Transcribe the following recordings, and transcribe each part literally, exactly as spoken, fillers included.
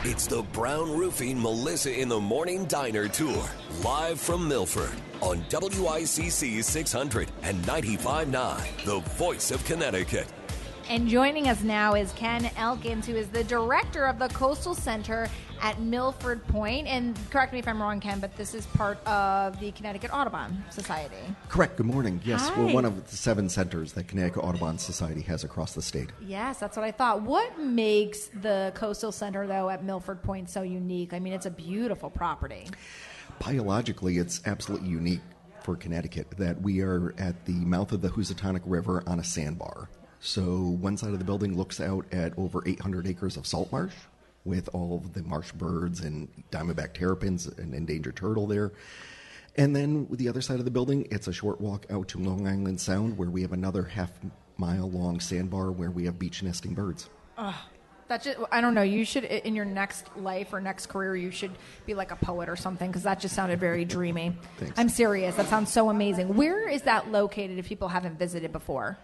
It's the Brown Roofing Melissa in the Morning Diner Tour, live from Milford on W I C C six hundred and ninety-five point nine, the voice of Connecticut. And joining us now is Ken Elkins, who is the director of the Coastal Center at Milford Point. And correct me if I'm wrong, Ken, but this is part of the Connecticut Audubon Society. Correct. Good morning. Yes, Hi. We're one of the seven centers that Connecticut Audubon Society has across the state. Yes, that's what I thought. What makes the Coastal Center, though, at Milford Point so unique? I mean, it's a beautiful property. Biologically, it's absolutely unique for Connecticut that we are at the mouth of the Housatonic River on a sandbar. So one side of the building looks out at over eight hundred acres of salt marsh with all of the marsh birds and diamondback terrapins and endangered turtle there. And then with the other side of the building, it's a short walk out to Long Island Sound where we have another half mile long sandbar where we have beach nesting birds. Oh, that just, I don't know. You should, in your next life or next career, you should be like a poet or something, because that just sounded very dreamy. Thanks. I'm serious. That sounds so amazing. Where is that located if people haven't visited before?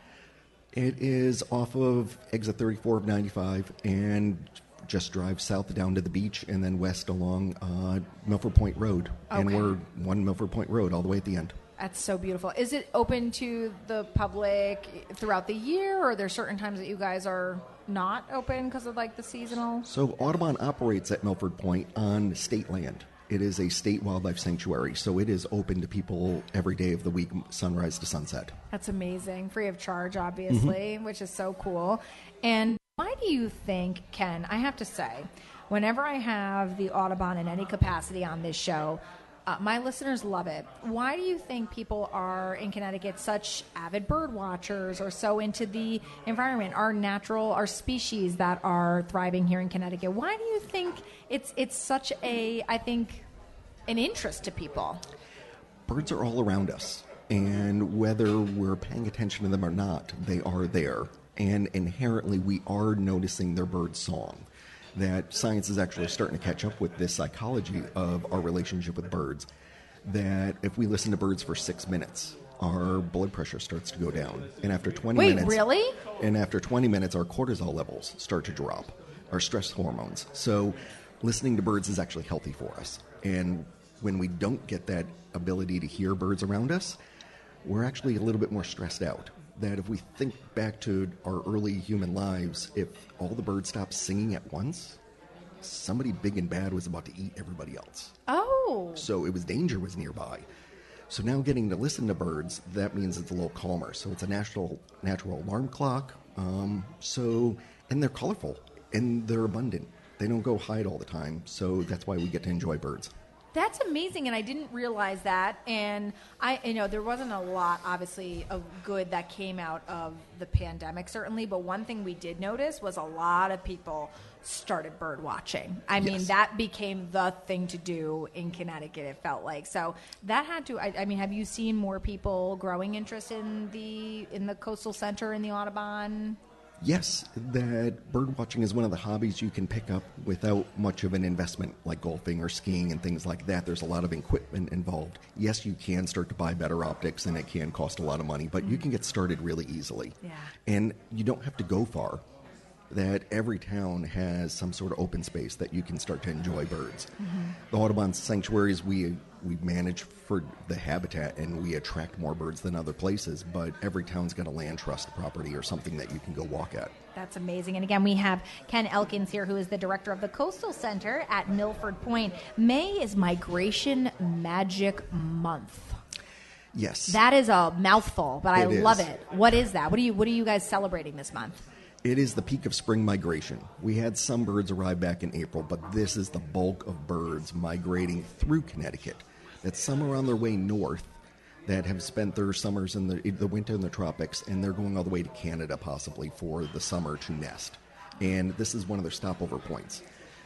It is off of exit thirty-four of ninety-five and just drive south down to the beach and then west along uh, Milford Point Road. Okay. And we're one Milford Point Road all the way at the end. That's so beautiful. Is it open to the public throughout the year, or are there certain times that you guys are not open because of like the seasonal? So Audubon operates at Milford Point on state land. It is a state wildlife sanctuary, so it is open to people every day of the week, sunrise to sunset. That's amazing. Free of charge, obviously, mm-hmm. which is so cool. And why do you think, Ken, I have to say, whenever I have the Audubon in any capacity on this show, uh, my listeners love it. Why do you think people are in Connecticut such avid bird watchers or so into the environment, our natural, our species that are thriving here in Connecticut? Why do you think it's it's such a, I think, an interest to people? Birds are all around us, and whether we're paying attention to them or not, they are there. And inherently, we are noticing their bird song. That science is actually starting to catch up with this psychology of our relationship with birds. That if we listen to birds for six minutes, our blood pressure starts to go down. And after twenty Wait, minutes... Wait, really? And after twenty minutes, our cortisol levels start to drop, our stress hormones. So listening to birds is actually healthy for us. And when we don't get that ability to hear birds around us, we're actually a little bit more stressed out. That if we think back to our early human lives, if all the birds stopped singing at once, somebody big and bad was about to eat everybody else. Oh. So it was danger was nearby. So now getting to listen to birds, that means it's a little calmer. So it's a natural natural alarm clock. Um, so and they're colorful and they're abundant. They don't go hide all the time. So that's why we get to enjoy birds. That's amazing, and I didn't realize that. And I, you know, there wasn't a lot, obviously, of good that came out of the pandemic, certainly. But one thing we did notice was a lot of people started bird watching. I mean, Yes. that became the thing to do in Connecticut. It felt like so that had to. I, I mean, have you seen more people growing interest in the in the Coastal Center in the Audubon? Yes, that bird watching is one of the hobbies you can pick up without much of an investment, like golfing or skiing and things like that. There's a lot of equipment involved. Yes, you can start to buy better optics, and it can cost a lot of money, but you can get started really easily. Yeah. And you don't have to go far. That every town has some sort of open space that you can start to enjoy birds. Mm-hmm. The Audubon sanctuaries, we we manage for the habitat and we attract more birds than other places, but every town's got a land trust property or something that you can go walk at. That's amazing. And again, we have Ken Elkins here, who is the director of the Coastal Center at Milford Point. May is Migration Magic Month. Yes. That is a mouthful, but I It love is. it. What is that? What are you What are you guys celebrating this month? It is the peak of spring migration. We had some birds arrive back in April, but this is the bulk of birds migrating through Connecticut. That some are on their way north that have spent their summers in the, the winter in the tropics, and they're going all the way to Canada possibly for the summer to nest. And this is one of their stopover points.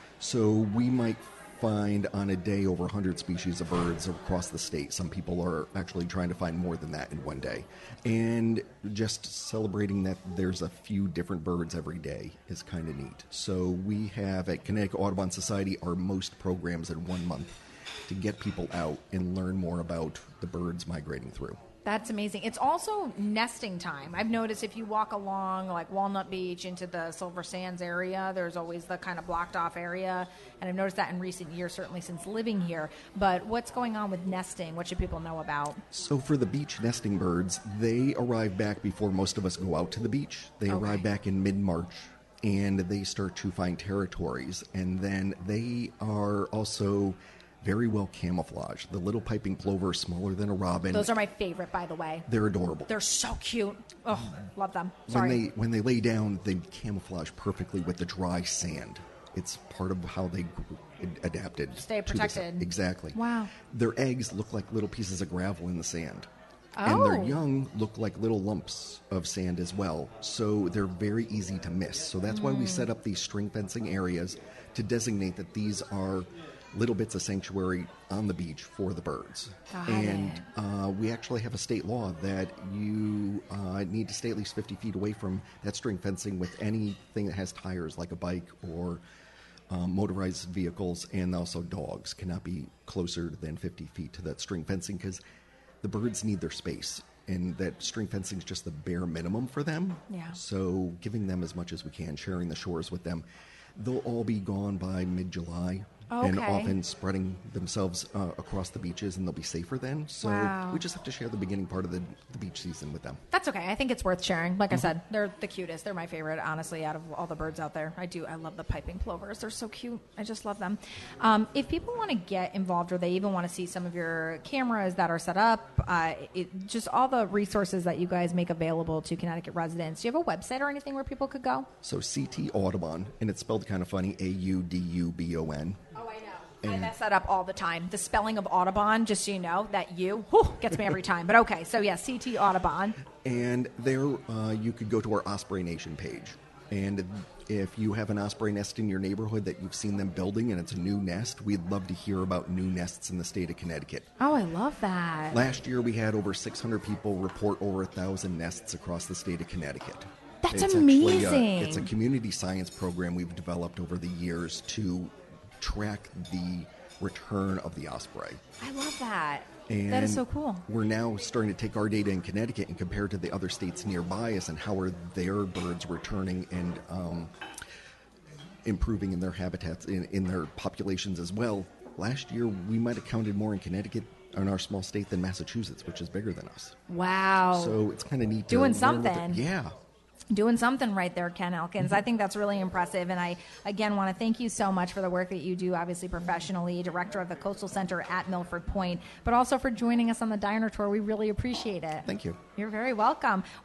So we might find on a day over one hundred species of birds across the state. Some people are actually trying to find more than that in one day. And just celebrating that there's a few different birds every day is kind of neat. So we have at Connecticut Audubon Society our most programs in one month to get people out and learn more about the birds migrating through. That's amazing. It's also nesting time. I've noticed if you walk along like Walnut Beach into the Silver Sands area, there's always the kind of blocked off area. And I've noticed that in recent years, certainly since living here. But what's going on with nesting? What should people know about? So for the beach nesting birds, they arrive back before most of us go out to the beach. They Okay. arrive back in mid-March, and they start to find territories. And then they are also very well camouflaged. The little piping plover, smaller than a robin. Those are my favorite, by the way. They're adorable. They're so cute. Oh, love them. Sorry. When they when they lay down, they camouflage perfectly with the dry sand. It's part of how they grew, adapted. Stay to the sand. protected. Exactly. Wow. Their eggs look like little pieces of gravel in the sand. Oh. And their young look like little lumps of sand as well. So they're very easy to miss. So that's why we set up these string fencing areas to designate that these are little bits of sanctuary on the beach for the birds. Got and it. uh, we actually have a state law that you uh, need to stay at least fifty feet away from that string fencing with anything that has tires, like a bike or um, motorized vehicles, and also dogs cannot be closer than fifty feet to that string fencing because the birds need their space. And that string fencing is just the bare minimum for them. Yeah. So giving them as much as we can, sharing the shores with them. They'll all be gone by mid-July. And Okay. often spreading themselves uh, across the beaches, and they'll be safer then. So Wow. we just have to share the beginning part of the, the beach season with them. That's okay. I think it's worth sharing. Like I said, they're the cutest. They're my favorite, honestly, out of all the birds out there. I do. I love the piping plovers. They're so cute. I just love them. Um, if people want to get involved or they even want to see some of your cameras that are set up, uh, it, just all the resources that you guys make available to Connecticut residents, do you have a website or anything where people could go? So C T Audubon, and it's spelled kind of funny, A U D U B O N. Oh, I know. I mess that up all the time. The spelling of Audubon, just so you know, that U whew, gets me every time. But okay, so yeah, C T Audubon. And there uh, you could go to our Osprey Nation page. And if you have an osprey nest in your neighborhood that you've seen them building and it's a new nest, we'd love to hear about new nests in the state of Connecticut. Oh, I love that. Last year we had over six hundred people report over one thousand nests across the state of Connecticut. That's It's actually, uh, amazing. it's a community science program we've developed over the years to track the return of the osprey. I love that. And that is so cool. We're now starting to take our data in Connecticut and compare it to the other states nearby us and how are their birds returning and um, improving in their habitats, in, in their populations as well. Last year, we might have counted more in Connecticut, in our small state, than Massachusetts, which is bigger than us. Wow. So it's kind of neat. Doing to learn what something. the- Yeah. Doing something right there, Ken Elkins. I think that's really impressive. And I, again, want to thank you so much for the work that you do, obviously professionally, director of the Coastal Center at Milford Point, but also for joining us on the Diner Tour. We really appreciate it. Thank you. You're very welcome.